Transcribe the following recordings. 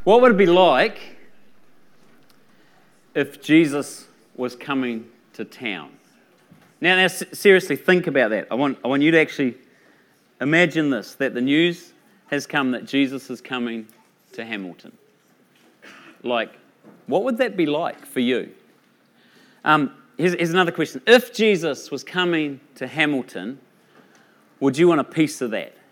What would it be like if Jesus was coming to town? Now, seriously, think about that. I want you to actually imagine this, that the news has come that Jesus is coming to Hamilton. Like, what would that be like for you? Here's another question. If Jesus was coming to Hamilton, would you want a piece of that?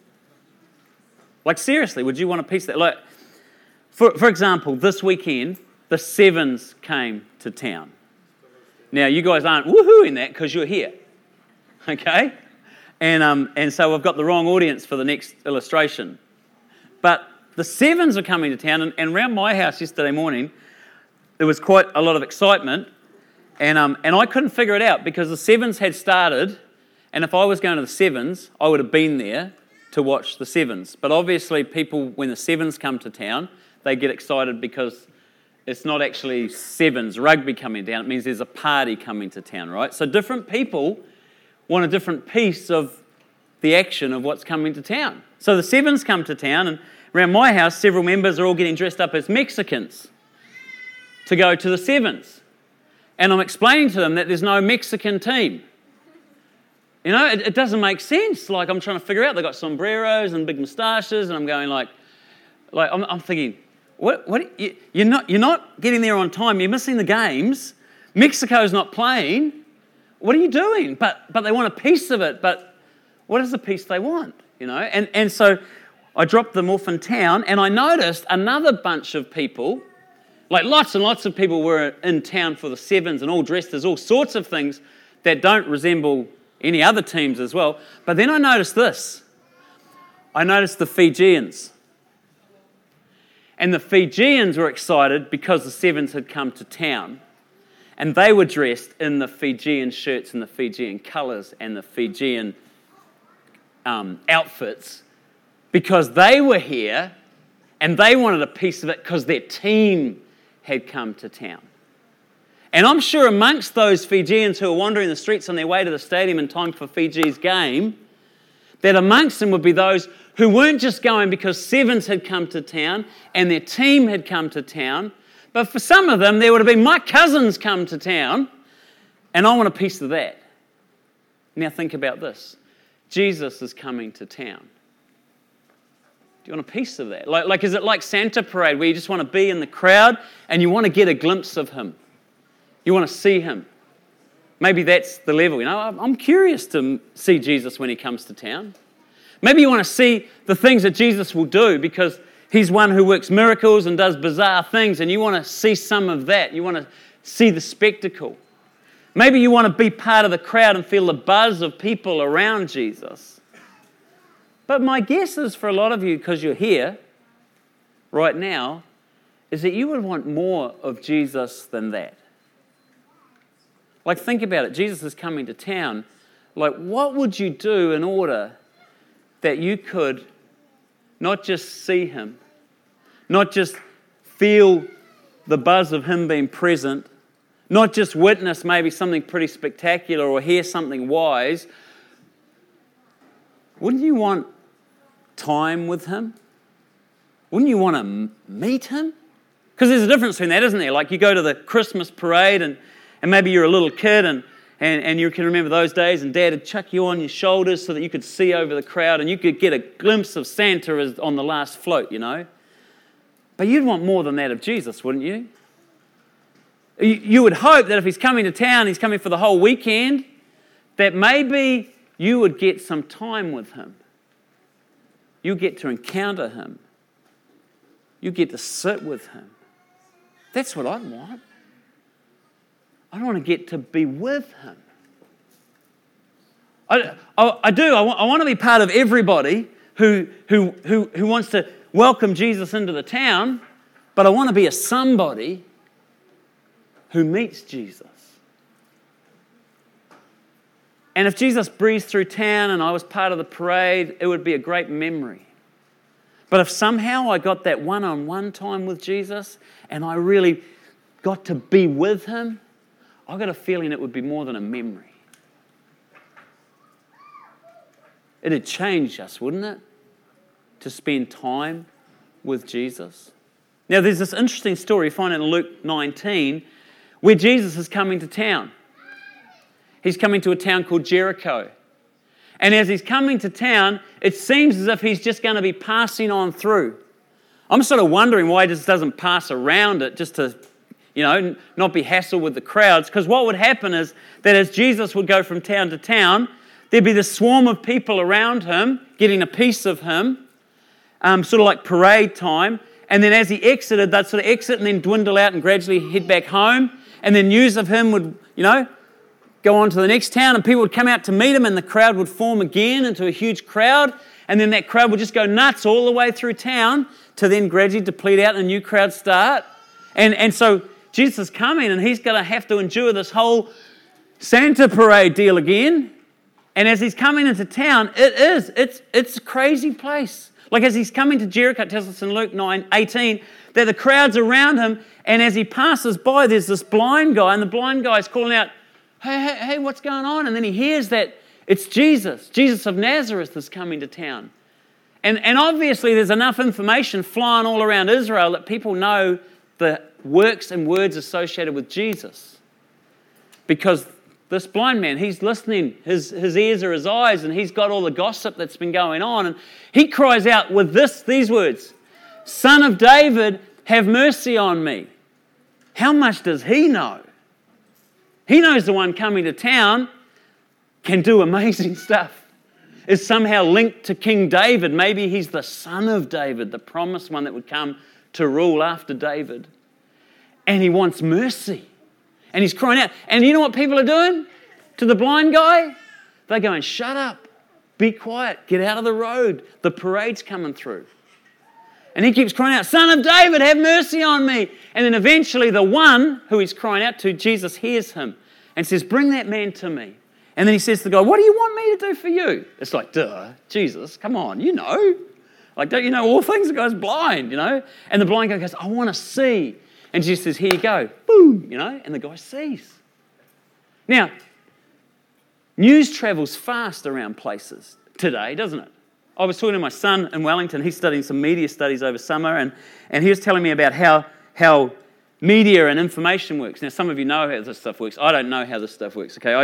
Like, seriously, would you want a piece of that? Like, for example, this weekend, the Sevens came to town. Now, you guys aren't woohooing that because you're here, okay? And so I've got the wrong audience for the next illustration. But the Sevens are coming to town, and around my house yesterday morning, there was quite a lot of excitement, and I couldn't figure it out because the Sevens had started, and if I was going to the Sevens, I would have been there to watch the Sevens. But obviously, people, when the Sevens come to town, they get excited because it's not actually Sevens rugby coming down. It means there's a party coming to town, right? So different people want a different piece of the action of what's coming to town. So the Sevens come to town, and around my house, several members are all getting dressed up as Mexicans to go to the Sevens. And I'm explaining to them that there's no Mexican team. You know, it doesn't make sense. Like, I'm trying to figure out, they've got sombreros and big moustaches, and I'm going I'm thinking, What? You're not getting there on time. You're missing the games. Mexico's not playing. What are you doing? But they want a piece of it. But what is the piece they want? You know. And so I dropped them off in town, and I noticed another bunch of people, like lots and lots of people were in town for the Sevens and all dressed as all sorts of things that don't resemble any other teams as well. But then I noticed this. I noticed the Fijians. And the Fijians were excited because the Sevens had come to town. And they were dressed in the Fijian shirts and the Fijian colours and the Fijian outfits because they were here and they wanted a piece of it because their team had come to town. And I'm sure amongst those Fijians who were wandering the streets on their way to the stadium in time for Fiji's game, that amongst them would be those who weren't just going because Sevens had come to town and their team had come to town, but for some of them, there would have been, my cousins come to town, and I want a piece of that. Now think about this. Jesus is coming to town. Do you want a piece of that? Like, is it like Santa Parade, where you just want to be in the crowd and you want to get a glimpse of him? You want to see him? Maybe that's the level. You know, I'm curious to see Jesus when he comes to town. Maybe you want to see the things that Jesus will do because he's one who works miracles and does bizarre things, and you want to see some of that. You want to see the spectacle. Maybe you want to be part of the crowd and feel the buzz of people around Jesus. But my guess is for a lot of you, because you're here right now, is that you would want more of Jesus than that. Like, think about it. Jesus is coming to town. Like, what would you do in order that you could not just see him, not just feel the buzz of him being present, not just witness maybe something pretty spectacular or hear something wise? Wouldn't you want time with him? Wouldn't you want to meet him? Because there's a difference between that, isn't there? Like, you go to the Christmas parade and maybe you're a little kid and you can remember those days, and Dad would chuck you on your shoulders so that you could see over the crowd and you could get a glimpse of Santa as on the last float, you know. But you'd want more than that of Jesus, wouldn't you? You would hope that if he's coming to town, he's coming for the whole weekend, that maybe you would get some time with him. You get to encounter him. You get to sit with him. That's what I'd want. I want to get to be with him. I do. I want to be part of everybody who wants to welcome Jesus into the town, but I want to be a somebody who meets Jesus. And if Jesus breezed through town and I was part of the parade, it would be a great memory. But if somehow I got that one-on-one time with Jesus and I really got to be with him, I've got a feeling it would be more than a memory. It'd change us, wouldn't it? To spend time with Jesus. Now, there's this interesting story you find in Luke 19 where Jesus is coming to town. He's coming to a town called Jericho. And as he's coming to town, it seems as if he's just going to be passing on through. I'm sort of wondering why he just doesn't pass around it just to, not be hassled with the crowds. Because what would happen is that as Jesus would go from town to town, there'd be this swarm of people around him getting a piece of him, sort of like parade time. And then as he exited, they'd sort of exit and then dwindle out and gradually head back home. And then news of him would, go on to the next town, and people would come out to meet him, and the crowd would form again into a huge crowd, and then that crowd would just go nuts all the way through town to then gradually deplete out and a new crowd start. And so Jesus is coming, and he's going to have to endure this whole Santa parade deal again. And as he's coming into town, it's a crazy place. Like as he's coming to Jericho, it tells us in Luke 9:18 that the crowd's around him, and as he passes by, there's this blind guy, and the blind guy's calling out, hey, what's going on? And then he hears that it's Jesus of Nazareth is coming to town. And obviously there's enough information flying all around Israel that people know the works and words associated with Jesus. Because this blind man, he's listening, his ears are his eyes, and he's got all the gossip that's been going on. And he cries out with these words, "Son of David, have mercy on me." How much does he know? He knows the one coming to town can do amazing stuff. Is somehow linked to King David. Maybe he's the son of David, the promised one that would come to rule after David. And he wants mercy. And he's crying out. And you know what people are doing to the blind guy? They're going, "Shut up, be quiet, get out of the road. The parade's coming through." And he keeps crying out, "Son of David, have mercy on me." And then eventually the one who he's crying out to, Jesus hears him and says, "Bring that man to me." And then he says to the guy, "What do you want me to do for you?" It's like, duh, Jesus, come on, you know. Like, don't you know all things? The guy's blind, And the blind guy goes, "I want to see." And Jesus says, "Here you go." Boom, and the guy sees. Now, news travels fast around places today, doesn't it? I was talking to my son in Wellington. He's studying some media studies over summer, and he was telling me about how media and information works. Now, some of you know how this stuff works. I don't know how this stuff works, okay?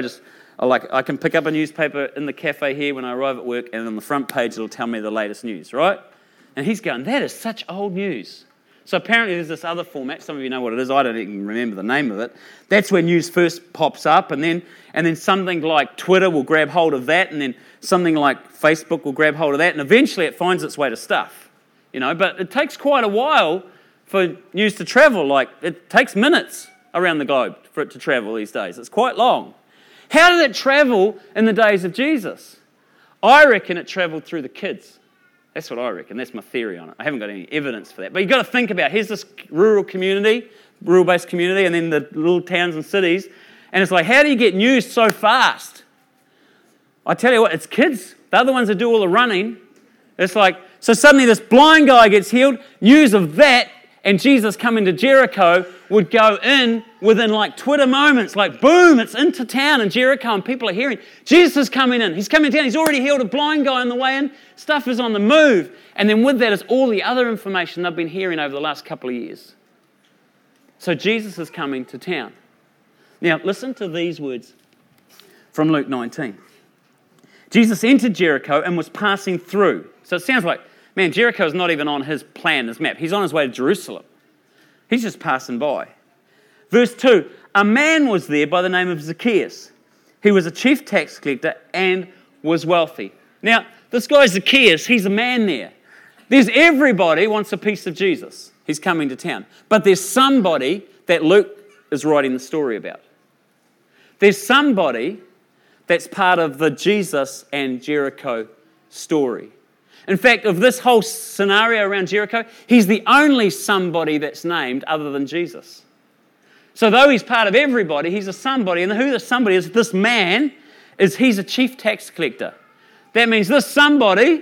I can pick up a newspaper in the cafe here when I arrive at work, and on the front page it'll tell me the latest news, right? And he's going, "That is such old news." So apparently there's this other format. Some of you know what it is. I don't even remember the name of it. That's where news first pops up, and then something like Twitter will grab hold of that, and then something like Facebook will grab hold of that, and eventually it finds its way to stuff. But it takes quite a while for news to travel. Like, it takes minutes around the globe for it to travel these days. It's quite long. How did it travel in the days of Jesus? I reckon it travelled through the kids. That's what I reckon. That's my theory on it. I haven't got any evidence for that. But you've got to think about, here's this rural-based community, and then the little towns and cities. And it's like, how do you get news so fast? I tell you what, it's kids. They're the ones that do all the running. It's like, so suddenly this blind guy gets healed. News of that and Jesus coming to Jericho would go in within like Twitter moments. Like, boom, it's into town in Jericho, and people are hearing, Jesus is coming in. He's coming to town. He's already healed a blind guy on the way in. Stuff is on the move. And then with that is all the other information they've been hearing over the last couple of years. So Jesus is coming to town. Now, listen to these words from Luke 19. Jesus entered Jericho and was passing through. So it sounds like, man, Jericho is not even on his plan, his map. He's on his way to Jerusalem. He's just passing by. Verse 2, a man was there by the name of Zacchaeus. He was a chief tax collector and was wealthy. Now, this guy Zacchaeus, he's a man there. There's everybody wants a piece of Jesus. He's coming to town. But there's somebody that Luke is writing the story about. There's somebody that's part of the Jesus and Jericho story. In fact, of this whole scenario around Jericho, he's the only somebody that's named other than Jesus. So though he's part of everybody, he's a somebody. And who the somebody is, this man, he's a chief tax collector. That means this somebody,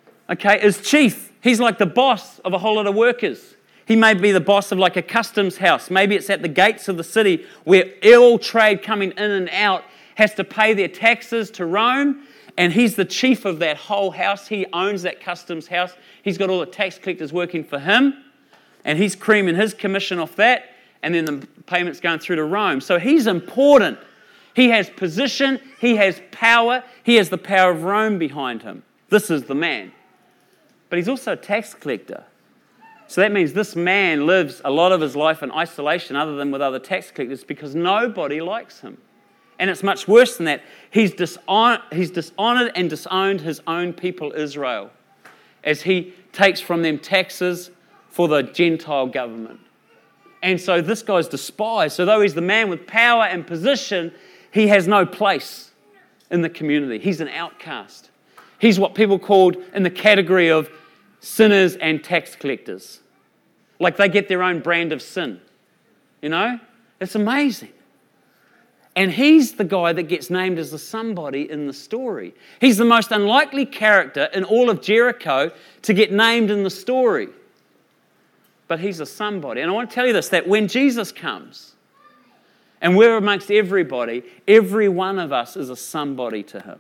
is chief. He's like the boss of a whole lot of workers. He may be the boss of like a customs house. Maybe it's at the gates of the city where all trade coming in and out has to pay their taxes to Rome. And he's the chief of that whole house. He owns that customs house. He's got all the tax collectors working for him. And he's creaming his commission off that, and then the payment's going through to Rome. So he's important. He has position, he has power, he has the power of Rome behind him. This is the man. But he's also a tax collector. So that means this man lives a lot of his life in isolation other than with other tax collectors because nobody likes him. And it's much worse than that. He's dishonored and disowned his own people, Israel, as he takes from them taxes for the Gentile government. And so this guy's despised. So though he's the man with power and position, he has no place in the community. He's an outcast. He's what people called in the category of sinners and tax collectors. Like they get their own brand of sin. You know? It's amazing. And he's the guy that gets named as the somebody in the story. He's the most unlikely character in all of Jericho to get named in the story. But he's a somebody. And I want to tell you this, that when Jesus comes, and we're amongst everybody, every one of us is a somebody to him.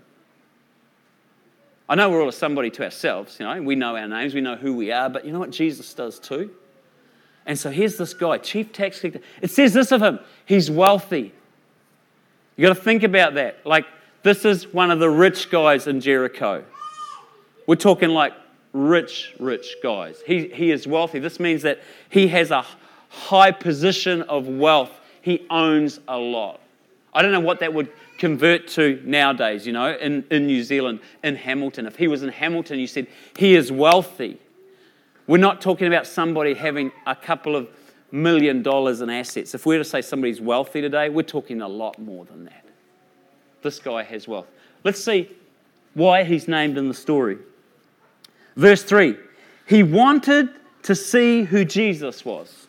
I know we're all a somebody to ourselves, you know, we know our names, we know who we are, but you know what Jesus does too? And so here's this guy, chief tax collector. It says this of him, he's wealthy. You've got to think about that. Like, this is one of the rich guys in Jericho. We're talking like rich guys. He is wealthy. This means that he has a high position of wealth. He owns a lot. I don't know what that would convert to nowadays, you know, in New Zealand, in Hamilton. If he was in Hamilton, you said, he is wealthy. We're not talking about somebody having a couple of $1 million in assets. If we were to say somebody's wealthy today, we're talking a lot more than that. This guy has wealth. Let's see why he's named in the story. Verse 3, he wanted to see who Jesus was.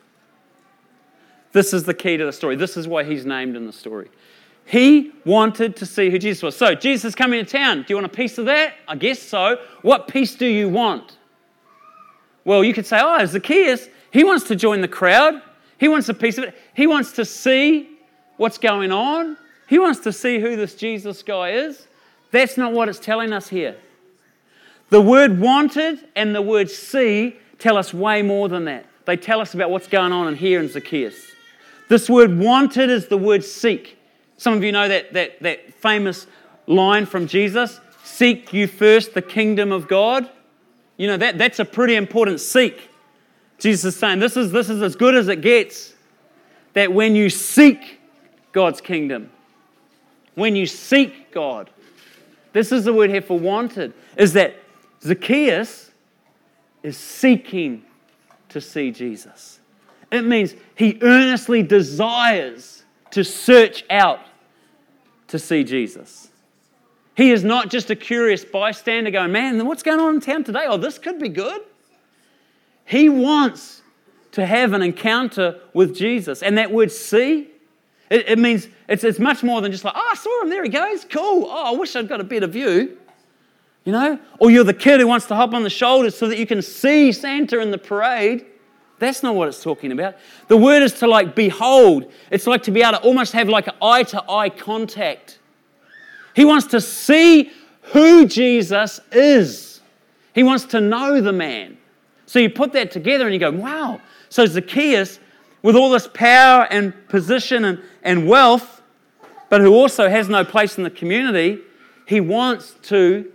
This is the key to the story. This is why he's named in the story. He wanted to see who Jesus was. So, Jesus is coming to town. Do you want a piece of that? I guess so. What piece do you want? Well, you could say, Zacchaeus, he wants to join the crowd. He wants a piece of it. He wants to see what's going on. He wants to see who this Jesus guy is. That's not what it's telling us here. The word wanted and the word see tell us way more than that. They tell us about what's going on in here in Zacchaeus. This word wanted is the word seek. Some of you know that famous line from Jesus, seek you first the kingdom of God. You know, that's a pretty important seek. Jesus is saying this is as good as it gets, that when you seek God's kingdom, when you seek God, this is the word here for wanted, is that Zacchaeus is seeking to see Jesus. It means he earnestly desires to search out to see Jesus. He is not just a curious bystander going, man, what's going on in town today? Oh, this could be good. He wants to have an encounter with Jesus. And that word see, it means it's much more than just like, I saw him, there he goes, cool. Oh, I wish I'd got a better view. You know? Or you're the kid who wants to hop on the shoulders so that you can see Santa in the parade. That's not what it's talking about. The word is to like behold. It's like to be able to almost have like an eye-to-eye contact. He wants to see who Jesus is. He wants to know the man. So you put that together and you go, wow. So Zacchaeus, with all this power and position and wealth, but who also has no place in the community, he wants to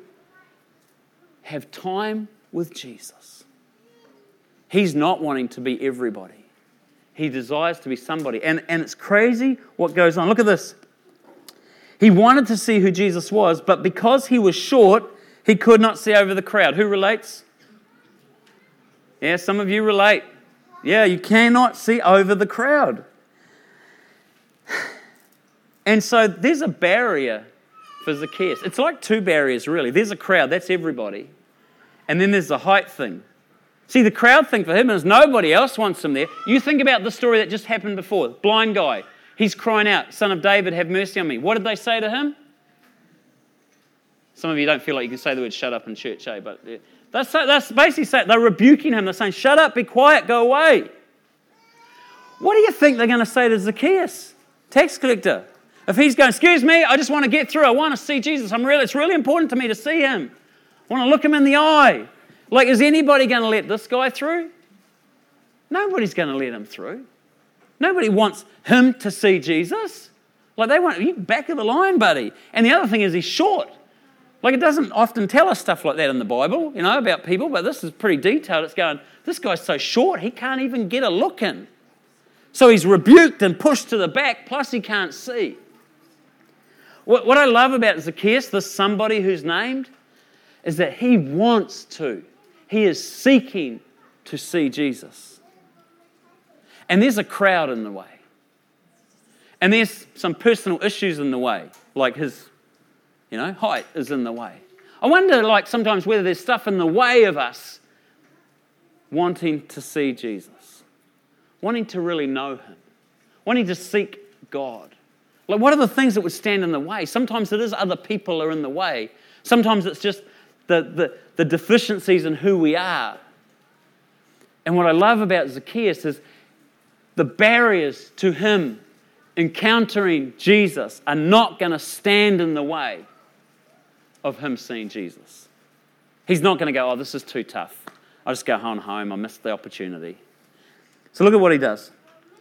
have time with Jesus. He's not wanting to be everybody. He desires to be somebody. And it's crazy what goes on. Look at this. He wanted to see who Jesus was, but because he was short, he could not see over the crowd. Who relates? Yeah, some of you relate. Yeah, you cannot see over the crowd. And so there's a barrier for Zacchaeus. It's like two barriers, really. There's a crowd, that's everybody. And then there's the height thing. See, the crowd thing for him is nobody else wants him there. You think about the story that just happened before. Blind guy. He's crying out, Son of David, have mercy on me. What did they say to him? Some of you don't feel like you can say the word shut up in church, eh? But that's basically saying, they're rebuking him. They're saying, shut up, be quiet, go away. What do you think they're going to say to Zacchaeus, tax collector? If he's going, excuse me, I just want to get through. I want to see Jesus. It's really important to me to see him. I want to look him in the eye. Like, is anybody going to let this guy through? Nobody's going to let him through. Nobody wants him to see Jesus. Like, they want, you back of the line, buddy. And the other thing is he's short. Like, it doesn't often tell us stuff like that in the Bible, about people, but this is pretty detailed. It's going, this guy's so short, he can't even get a look in. So he's rebuked and pushed to the back, plus he can't see. What I love about Zacchaeus, this somebody who's named, is that he wants to. He is seeking to see Jesus. And there's a crowd in the way. And there's some personal issues in the way, like his, height is in the way. I wonder, sometimes whether there's stuff in the way of us wanting to see Jesus, wanting to really know him, wanting to seek God. Like, what are the things that would stand in the way? Sometimes it is other people are in the way. Sometimes it's just the deficiencies in who we are. And what I love about Zacchaeus is the barriers to him encountering Jesus are not going to stand in the way of him seeing Jesus. He's not going to go, this is too tough. I'll just go home. I missed the opportunity. So look at what he does.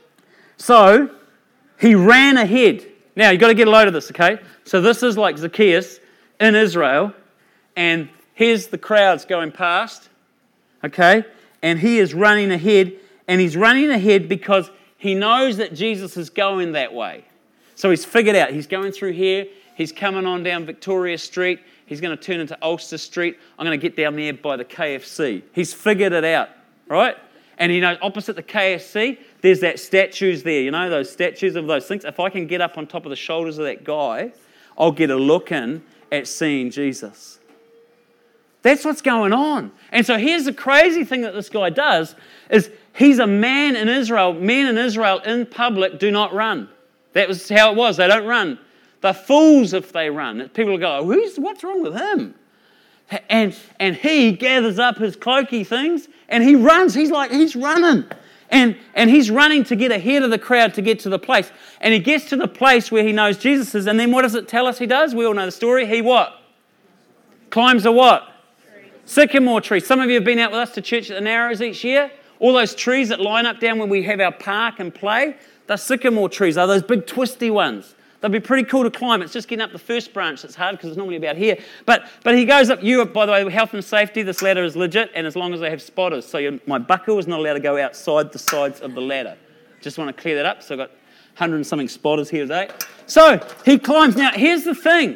So he ran ahead. Now, you've got to get a load of this, okay? So this is like Zacchaeus in Israel, and here's the crowds going past, okay? And he is running ahead, and he's running ahead because he knows that Jesus is going that way. So he's figured out, he's going through here, he's coming on down Victoria Street, he's going to turn into Ulster Street, I'm going to get down there by the KFC. He's figured it out, right? And he knows opposite the KFC, there's that statues there, those statues of those things. If I can get up on top of the shoulders of that guy, I'll get a look in at seeing Jesus. That's what's going on. And so here's the crazy thing that this guy does, is he's a man in Israel. Men in Israel in public do not run. That was how it was. They don't run. They're fools if they run. People will go, what's wrong with him? And he gathers up his cloaky things and he runs. He's running. And he's running to get ahead of the crowd to get to the place. And he gets to the place where he knows Jesus is. And then what does it tell us he does? We all know the story. He what? Climbs a what? Sycamore tree. Some of you have been out with us to church at the Narrows each year. All those trees that line up down when we have our park and play, they're sycamore trees. They're those big twisty ones. They'd be pretty cool to climb. It's just getting up the first branch that's hard because it's normally about here. But he goes up. By the way, health and safety, this ladder is legit, and as long as they have spotters. So my buckle is not allowed to go outside the sides of the ladder. Just want to clear that up. So I've got 100 and something spotters here today. So he climbs. Now, here's the thing.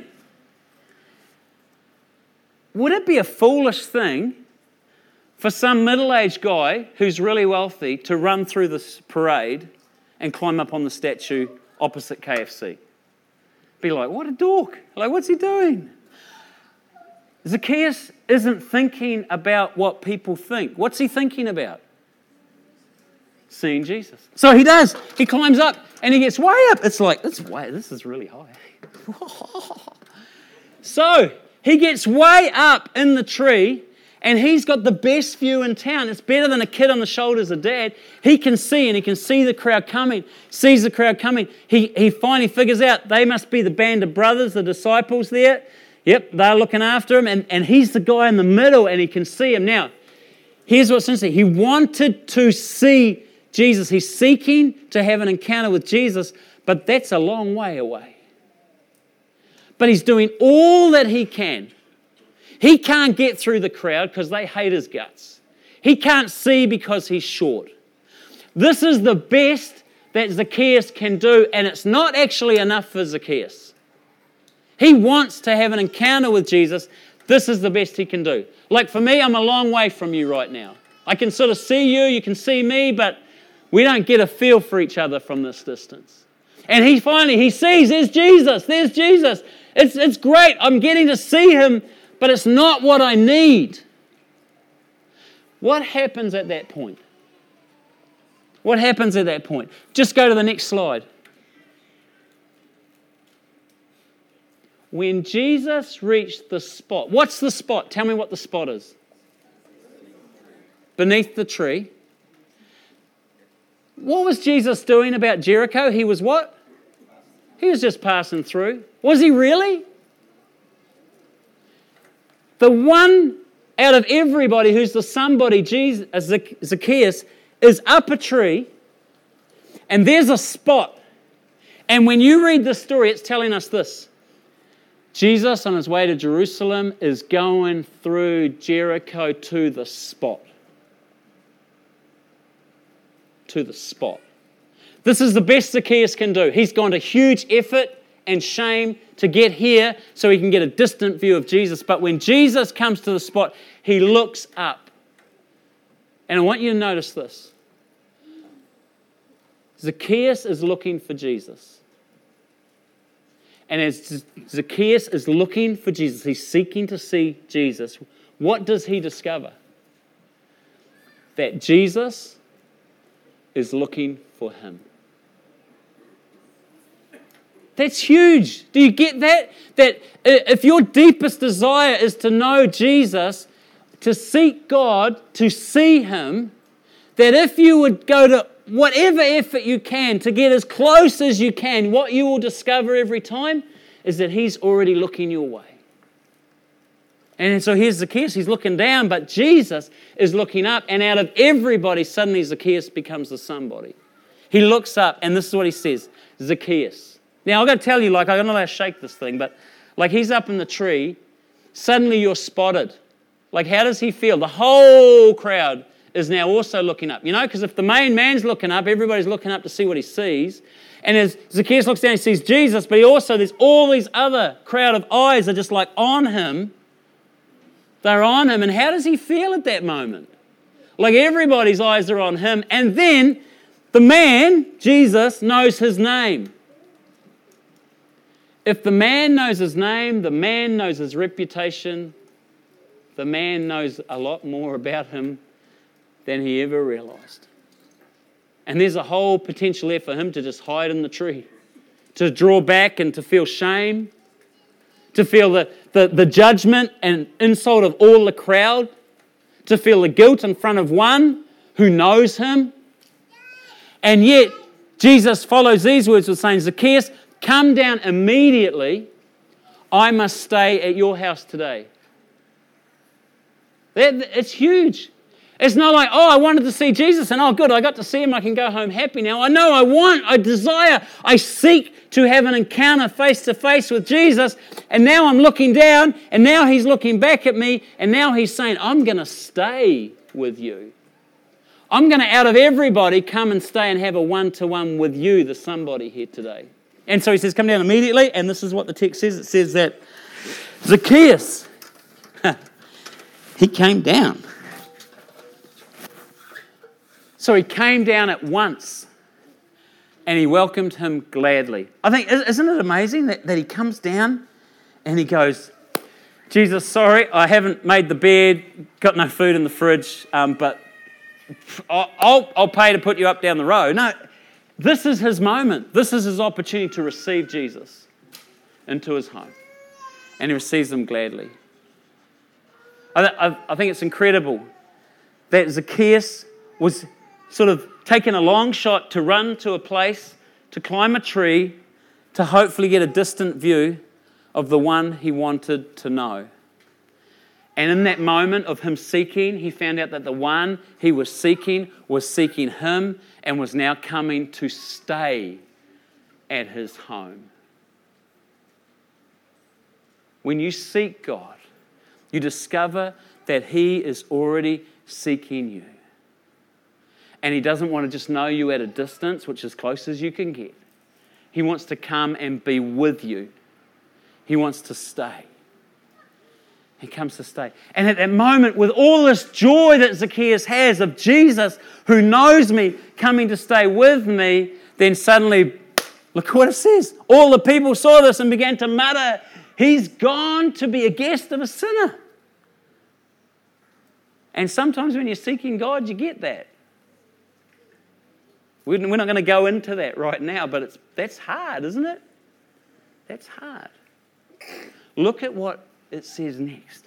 Would it be a foolish thing for some middle-aged guy who's really wealthy to run through this parade and climb up on the statue opposite KFC? Be like, what a dork. Like, what's he doing? Zacchaeus isn't thinking about what people think. What's he thinking about? Seeing Jesus. So he does. He climbs up and he gets way up. It's like, this is really high. So he gets way up in the tree and he's got the best view in town. It's better than a kid on the shoulders of dad. He can see, and he can see the crowd coming, sees the crowd coming. He finally figures out they must be the band of brothers, the disciples there. Yep, they're looking after him, and he's the guy in the middle, and he can see him. Now, here's what's interesting. He wanted to see Jesus. He's seeking to have an encounter with Jesus, but that's a long way away. But he's doing all that he can. He can't get through the crowd because they hate his guts. He can't see because he's short. This is the best that Zacchaeus can do, and it's not actually enough for Zacchaeus. He wants to have an encounter with Jesus. This is the best he can do. Like for me, I'm a long way from you right now. I can sort of see you, you can see me, but we don't get a feel for each other from this distance. And he sees, there's Jesus. It's great. I'm getting to see him, but it's not what I need. What happens at that point? What happens at that point? Just go to the next slide. When Jesus reached the spot, what's the spot? Tell me what the spot is. Beneath the tree. What was Jesus doing about Jericho? He was what? He was just passing through. Was he really? The one out of everybody who's the somebody, Zacchaeus, is up a tree, and there's a spot. And when you read the story, it's telling us this. Jesus, on his way to Jerusalem, is going through Jericho to the spot. To the spot. This is the best Zacchaeus can do. He's gone to huge effort and shame to get here so he can get a distant view of Jesus. But when Jesus comes to the spot, he looks up. And I want you to notice this. Zacchaeus is looking for Jesus. And as Zacchaeus is looking for Jesus, he's seeking to see Jesus, what does he discover? That Jesus is looking for him. That's huge. Do you get that? That if your deepest desire is to know Jesus, to seek God, to see him, that if you would go to whatever effort you can to get as close as you can, what you will discover every time is that he's already looking your way. And so here's Zacchaeus, he's looking down, but Jesus is looking up, and out of everybody, suddenly Zacchaeus becomes the somebody. He looks up, and this is what he says, Zacchaeus. Now, I've got to tell you, I don't know how to shake this thing, but he's up in the tree, suddenly you're spotted. How does he feel? The whole crowd is now also looking up. Because if the main man's looking up, everybody's looking up to see what he sees. And as Zacchaeus looks down, he sees Jesus, but there's all these other crowd of eyes are just on him. They're on him. And how does he feel at that moment? Everybody's eyes are on him. And then the man, Jesus, knows his name. If the man knows his name, the man knows his reputation, the man knows a lot more about him than he ever realized. And there's a whole potential there for him to just hide in the tree, to draw back and to feel shame, to feel the judgment and insult of all the crowd, to feel the guilt in front of one who knows him. And yet, Jesus follows these words with saying, Zacchaeus, come down immediately. I must stay at your house today. It's huge. It's not I wanted to see Jesus and good, I got to see him, I can go home happy now. I desire, I seek to have an encounter face to face with Jesus, and now I'm looking down, and now he's looking back at me, and now he's saying, I'm going to stay with you. I'm going to, out of everybody, come and stay and have a one-to-one with you, the somebody here today. And so he says, come down immediately, and this is what the text says. It says that Zacchaeus, he came down. So he came down at once and he welcomed him gladly. I think, isn't it amazing that he comes down and he goes, Jesus, sorry, I haven't made the bed, got no food in the fridge, but I'll pay to put you up down the road. No, this is his moment. This is his opportunity to receive Jesus into his home. And he receives him gladly. I think it's incredible that Zacchaeus was sort of taking a long shot to run to a place, to climb a tree, to hopefully get a distant view of the one he wanted to know. And in that moment of him seeking, he found out that the one he was seeking him and was now coming to stay at his home. When you seek God, you discover that he is already seeking you. And he doesn't want to just know you at a distance, which is as close as you can get. He wants to come and be with you. He wants to stay. He comes to stay. And at that moment, with all this joy that Zacchaeus has of Jesus, who knows me, coming to stay with me, then suddenly, look what it says. All the people saw this and began to mutter, he's gone to be a guest of a sinner. And sometimes when you're seeking God, you get that. We're not going to go into that right now, but that's hard, isn't it? That's hard. Look at what it says next.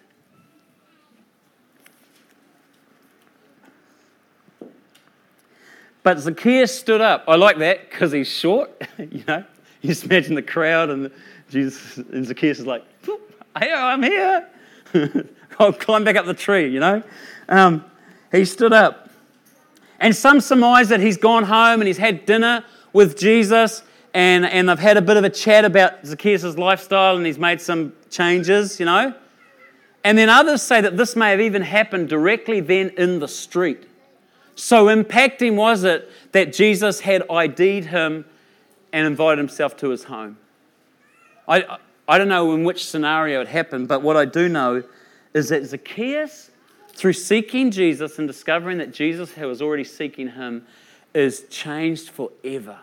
But Zacchaeus stood up. I like that because he's short. You just imagine the crowd and Jesus and Zacchaeus is like, hey, I'm here. I'll climb back up the tree, He stood up And some surmise that he's gone home and he's had dinner with Jesus and they've had a bit of a chat about Zacchaeus' lifestyle and he's made some changes, And then others say that this may have even happened directly then in the street. So impacting was it that Jesus had ID'd him and invited himself to his home. I don't know in which scenario it happened, but what I do know is that Zacchaeus, through seeking Jesus and discovering that Jesus was already seeking him, is changed forever.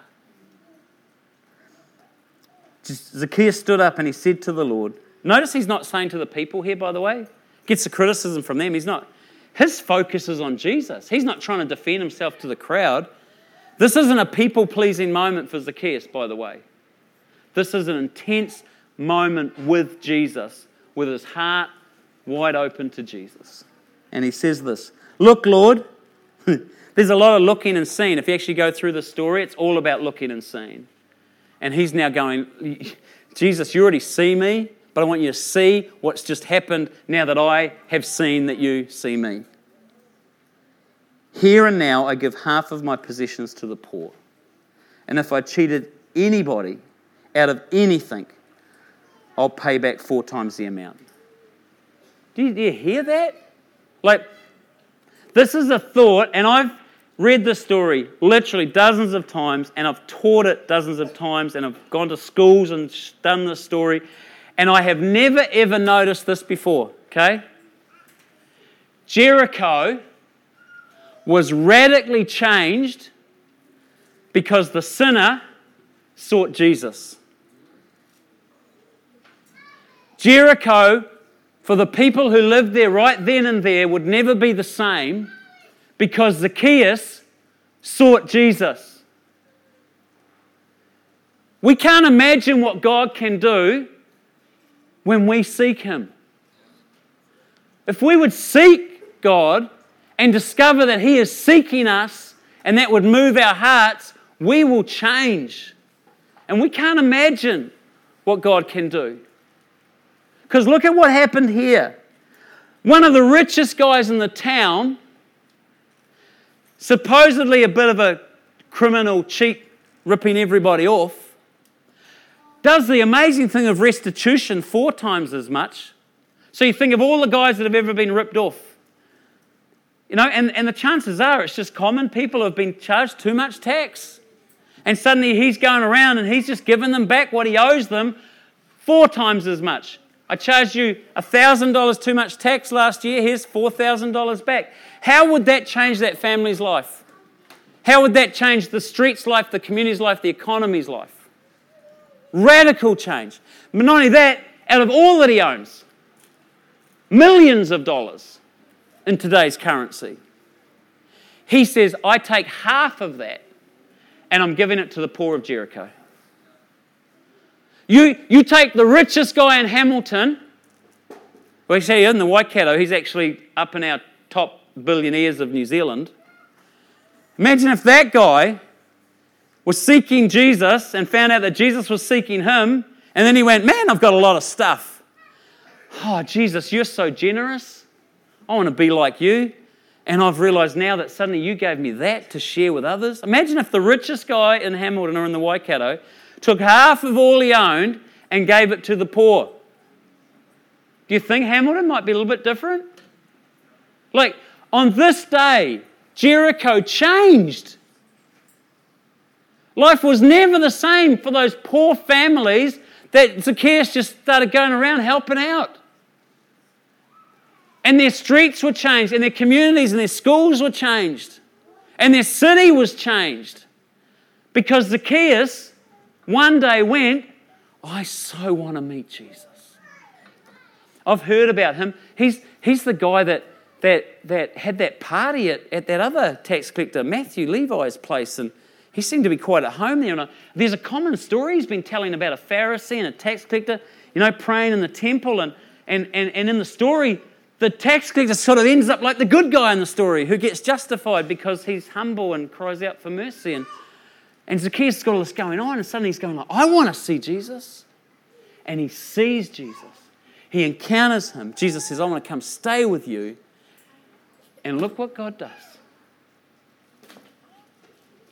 Zacchaeus stood up and he said to the Lord, notice he's not saying to the people here, by the way, gets the criticism from them. He's not. His focus is on Jesus. He's not trying to defend himself to the crowd. This isn't a people-pleasing moment for Zacchaeus, by the way. This is an intense moment with Jesus, with his heart wide open to Jesus. And he says this, look, Lord, there's a lot of looking and seeing. If you actually go through the story, it's all about looking and seeing. And he's now going, Jesus, you already see me, but I want you to see what's just happened now that I have seen that you see me. Here and now I give half of my possessions to the poor. And if I cheated anybody out of anything, I'll pay back 4 times the amount. Do you hear that? Like, this is a thought, and I've read this story literally dozens of times, and I've taught it dozens of times, and I've gone to schools and done this story, and I have never ever noticed this before, okay? Jericho was radically changed because the sinner sought Jesus. Jericho, for the people who lived there right then and there, would never be the same because Zacchaeus sought Jesus. We can't imagine what God can do when we seek Him. If we would seek God and discover that He is seeking us and that would move our hearts, we will change. And we can't imagine what God can do. Because look at what happened here. One of the richest guys in the town, supposedly a bit of a criminal cheat, ripping everybody off, does the amazing thing of restitution 4 times as much. So you think of all the guys that have ever been ripped off. And the chances are it's just common people have been charged too much tax. And suddenly he's going around and he's just giving them back what he owes them 4 times as much. I charged you $1,000 too much tax last year. Here's $4,000 back. How would that change that family's life? How would that change the street's life, the community's life, the economy's life? Radical change. But not only that, out of all that he owns, millions of dollars in today's currency, he says, I take half of that and I'm giving it to the poor of Jericho. You take the richest guy in Hamilton, well, you say in the Waikato, he's actually up in our top billionaires of New Zealand. Imagine if that guy was seeking Jesus and found out that Jesus was seeking him, and then he went, man, I've got a lot of stuff. Oh, Jesus, you're so generous. I want to be like you. And I've realised now that suddenly you gave me that to share with others. Imagine if the richest guy in Hamilton or in the Waikato took half of all he owned and gave it to the poor. Do you think Hamilton might be a little bit different? Like, on this day, Jericho changed. Life was never the same for those poor families that Zacchaeus just started going around helping out. And their streets were changed, and their communities and their schools were changed, and their city was changed. Because Zacchaeus one day went, I so want to meet Jesus. I've heard about him. He's the guy that had that party at that other tax collector, Matthew Levi's place, and he seemed to be quite at home there. And there's a common story he's been telling about a Pharisee and a tax collector, praying in the temple. And in the story, the tax collector sort of ends up like the good guy in the story who gets justified because he's humble and cries out for mercy. And Zacchaeus has got all this going on, and suddenly he's going like, I want to see Jesus. And he sees Jesus. He encounters him. Jesus says, I want to come stay with you. And look what God does.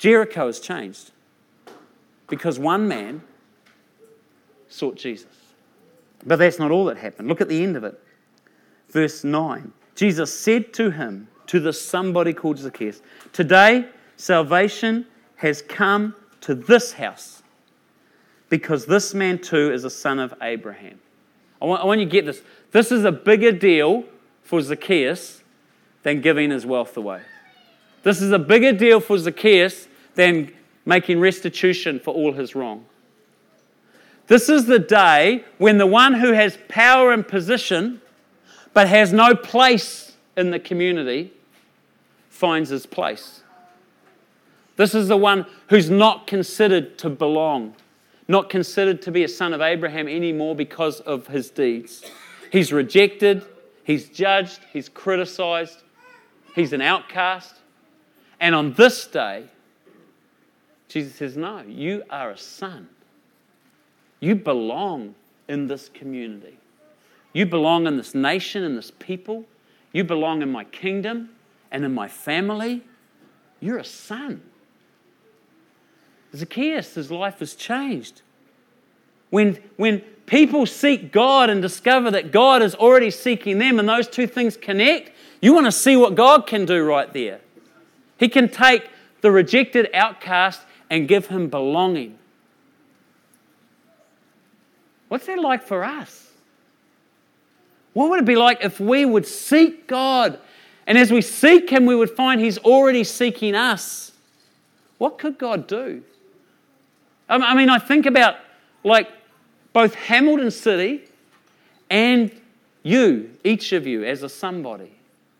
Jericho has changed because one man sought Jesus. But that's not all that happened. Look at the end of it. Verse 9. Jesus said to him, to this somebody called Zacchaeus, "Today salvation has come to this house, because this man too is a son of Abraham." I want you to get this. This is a bigger deal for Zacchaeus than giving his wealth away. This is a bigger deal for Zacchaeus than making restitution for all his wrong. This is the day when the one who has power and position but has no place in the community finds his place. This is the one who's not considered to belong, not considered to be a son of Abraham anymore because of his deeds. He's rejected, he's judged, he's criticized, he's an outcast. And on this day, Jesus says, "No, you are a son. You belong in this community. You belong in this nation, in this people. You belong in my kingdom and in my family. You're a son." Zacchaeus, his life has changed. When people seek God and discover that God is already seeking them and those two things connect, you want to see what God can do right there. He can take the rejected outcast and give him belonging. What's that like for us? What would it be like if we would seek God, and as we seek Him, we would find He's already seeking us? What could God do? I mean, I think about like both Hamilton City and you, each of you as a somebody.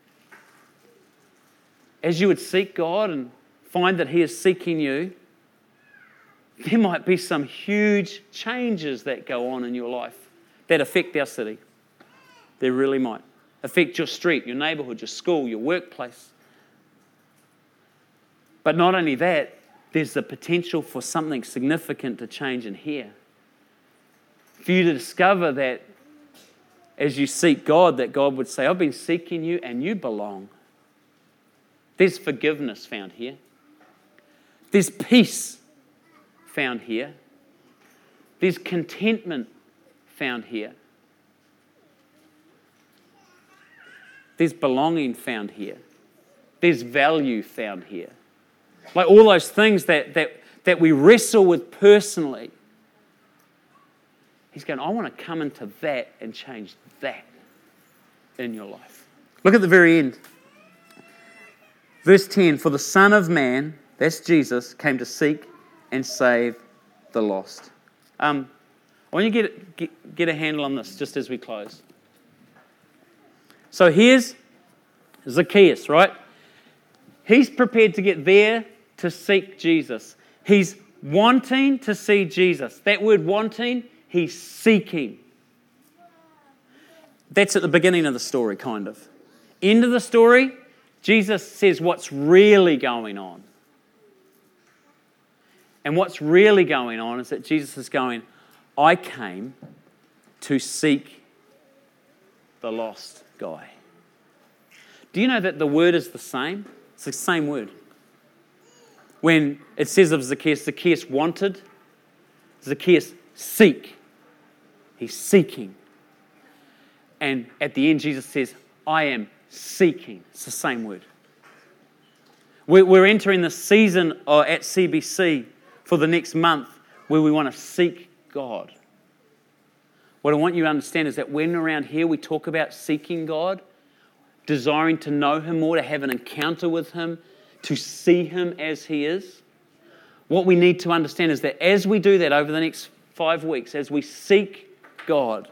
As you would seek God and find that He is seeking you, there might be some huge changes that go on in your life that affect our city. They really might. Affect your street, your neighbourhood, your school, your workplace. But not only that, there's the potential for something significant to change in here. For you to discover that as you seek God, that God would say, "I've been seeking you and you belong." There's forgiveness found here. There's peace found here. There's contentment found here. There's belonging found here. There's value found here. Like all those things that we wrestle with personally. He's going, "I want to come into that and change that in your life." Look at the very end. Verse 10, "For the Son of Man," that's Jesus, "came to seek and save the lost." I want you to get a handle on this just as we close. So here's Zacchaeus, right? He's prepared to get there to seek Jesus. He's wanting to see Jesus. That word wanting, he's seeking. That's at the beginning of the story, kind of. End of the story, Jesus says what's really going on. And what's really going on is that Jesus is going, "I came to seek the lost guy." Do you know that the word is the same? It's the same word. When it says of Zacchaeus, Zacchaeus wanted, Zacchaeus seek. He's seeking. And at the end, Jesus says, "I am seeking." It's the same word. We're entering the season at CBC for the next month where we want to seek God. What I want you to understand is that when around here we talk about seeking God, desiring to know Him more, to have an encounter with Him, to see Him as He is, what we need to understand is that as we do that over the next 5 weeks, as we seek God,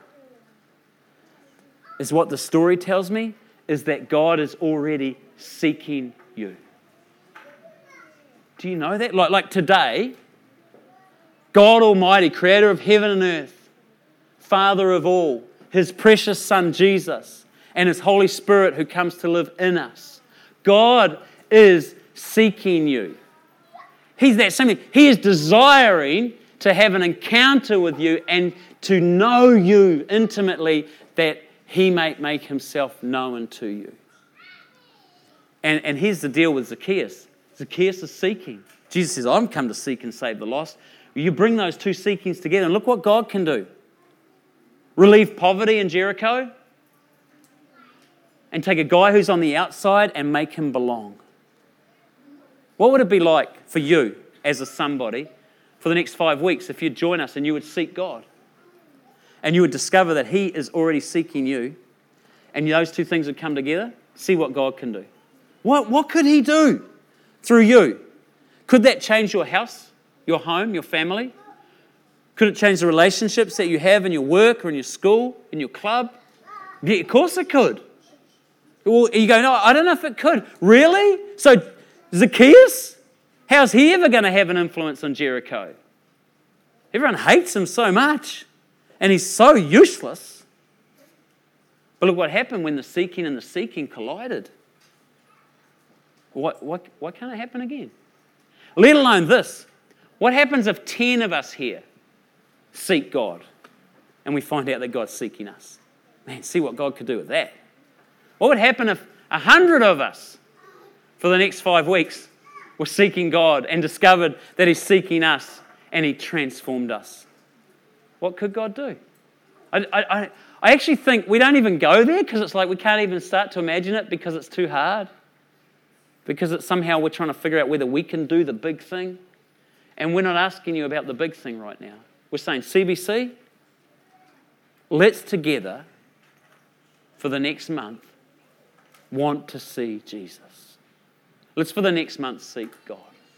is what the story tells me, is that God is already seeking you. Do you know that? Like today, God Almighty, creator of heaven and earth, Father of all, His precious Son Jesus, and His Holy Spirit who comes to live in us. God is seeking you. He's that same thing. He is desiring to have an encounter with you and to know you intimately, that He may make Himself known to you. And here's the deal with Zacchaeus. Zacchaeus is seeking. Jesus says, I'm come to seek and save the lost. You bring those two seekings together and look what God can do. Relieve poverty in Jericho and take a guy who's on the outside and make him belong. What would it be like for you as a somebody for the next 5 weeks if you'd join us and you would seek God? And you would discover that He is already seeking you, and those two things would come together. See what God can do. What could He do through you? Could that change your house, your home, your family? Could it change the relationships that you have in your work or in your school, in your club? Yeah, of course it could. Well, you go, no, I don't know if it could. Really? So Zacchaeus, how's he ever going to have an influence on Jericho? Everyone hates him so much, and he's so useless. But look what happened when the seeking and the seeking collided. Why can't it happen again? Let alone this. What happens if 10 of us here seek God and we find out that God's seeking us? Man, see what God could do with that. What would happen if 100 of us for the next 5 weeks were seeking God and discovered that He's seeking us and He transformed us? What could God do? I actually think we don't even go there because it's like we can't even start to imagine it because it's too hard. Because it's somehow we're trying to figure out whether we can do the big thing. And we're not asking you about the big thing right now. We're saying, CBC, let's together for the next month want to see Jesus. Let's for the next month seek God.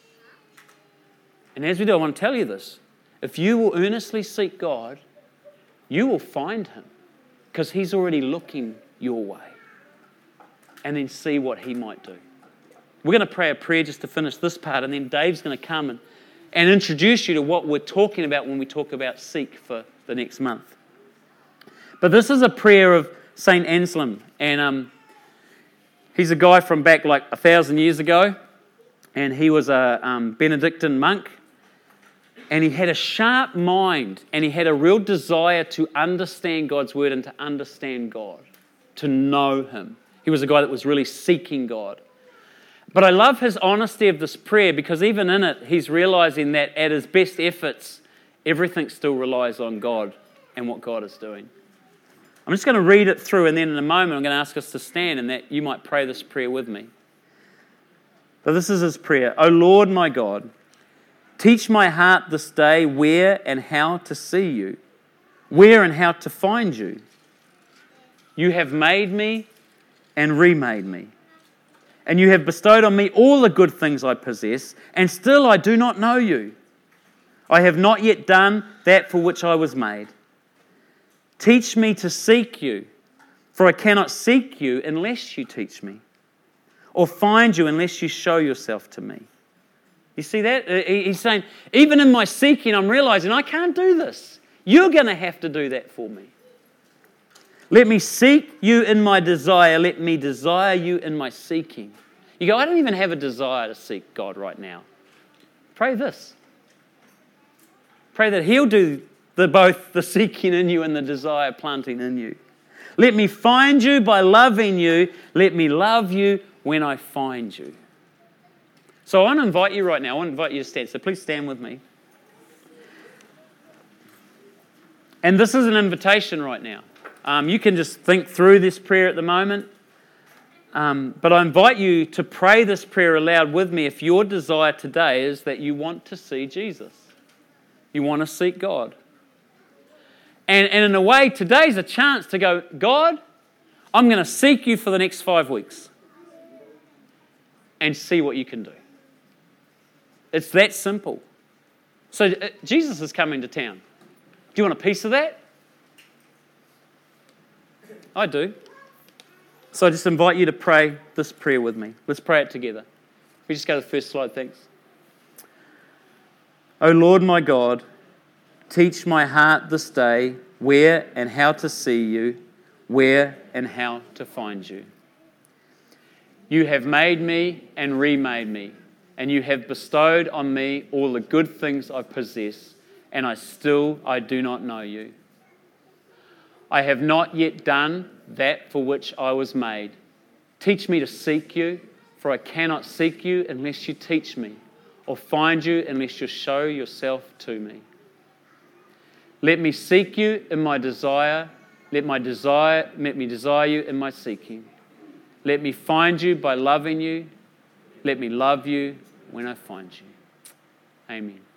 And as we do, I want to tell you this. If you will earnestly seek God, you will find Him because He's already looking your way. And then see what He might do. We're going to pray a prayer just to finish this part, and then Dave's going to come and introduce you to what we're talking about when we talk about seek for the next month. But this is a prayer of St. Anselm, and he's a guy from back like 1,000 years ago, and he was a Benedictine monk, and he had a sharp mind, and he had a real desire to understand God's word and to understand God, to know Him. He was a guy that was really seeking God. But I love his honesty of this prayer because even in it, he's realizing that at his best efforts, everything still relies on God and what God is doing. I'm just going to read it through, and then in a moment I'm going to ask us to stand and that you might pray this prayer with me. But this is his prayer. O Lord my God, teach my heart this day where and how to see you, where and how to find you. You have made me and remade me. And you have bestowed on me all the good things I possess, and still I do not know you. I have not yet done that for which I was made. Teach me to seek you, for I cannot seek you unless you teach me, or find you unless you show yourself to me. You see that? He's saying, even in my seeking, I'm realizing I can't do this. You're going to have to do that for me. Let me seek you in my desire. Let me desire you in my seeking. You go, I don't even have a desire to seek God right now. Pray this. Pray that He'll do both the seeking in you and the desire planting in you. Let me find you by loving you. Let me love you when I find you. So I want to invite you right now. I want to invite you to stand. So please stand with me. And this is an invitation right now. You can just think through this prayer at the moment. But I invite you to pray this prayer aloud with me if your desire today is that you want to see Jesus. You want to seek God. And in a way, today's a chance to go, God, I'm going to seek you for the next 5 weeks and see what you can do. It's that simple. So Jesus is coming to town. Do you want a piece of that? I do. So I just invite you to pray this prayer with me. Let's pray it together. We just go to the first slide, thanks. O Lord my God, teach my heart this day where and how to see you, where and how to find you. You have made me and remade me, and you have bestowed on me all the good things I possess, and I do not know you. I have not yet done that for which I was made. Teach me to seek you, for I cannot seek you unless you teach me, or find you unless you show yourself to me. Let me seek you in my desire. Let me desire you in my seeking. Let me find you by loving you. Let me love you when I find you. Amen.